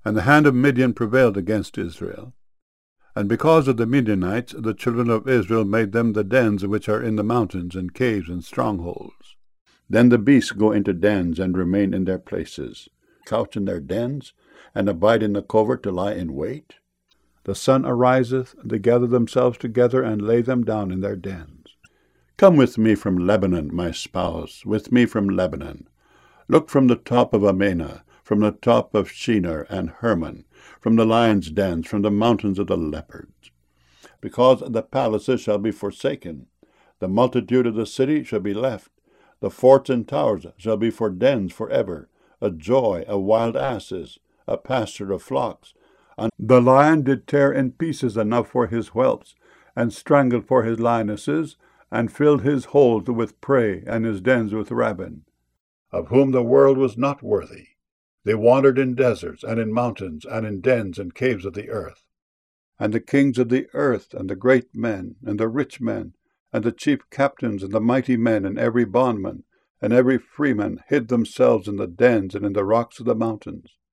And the hand of Midian prevailed against Israel. And because of the Midianites, the children of Israel made them the dens which are in the mountains, and caves, and strongholds. Then the beasts go into dens, and remain in their places, couch in their dens, and abide in the covert to lie in wait. The sun ariseth, they gather themselves together, and lay them down in their dens. Come with me from Lebanon, my spouse, with me from Lebanon. Look from the top of Amana, from the top of Shinar and Hermon, from the lions' dens, from the mountains of the leopards. Because the palaces shall be forsaken, the multitude of the city shall be left, the forts and towers shall be for dens forever, a joy of wild asses, a pasture of flocks. And the lion did tear in pieces enough for his whelps, and strangled for his lionesses, and filled his holes with prey, and his dens with rabble, of whom the world was not worthy. They wandered in deserts, and in mountains, and in dens and caves of the earth. And the kings of the earth, and the great men, and the rich men, and the chief captains, and the mighty men, and every bondman, and every freeman hid themselves in the dens and in the rocks of the mountains.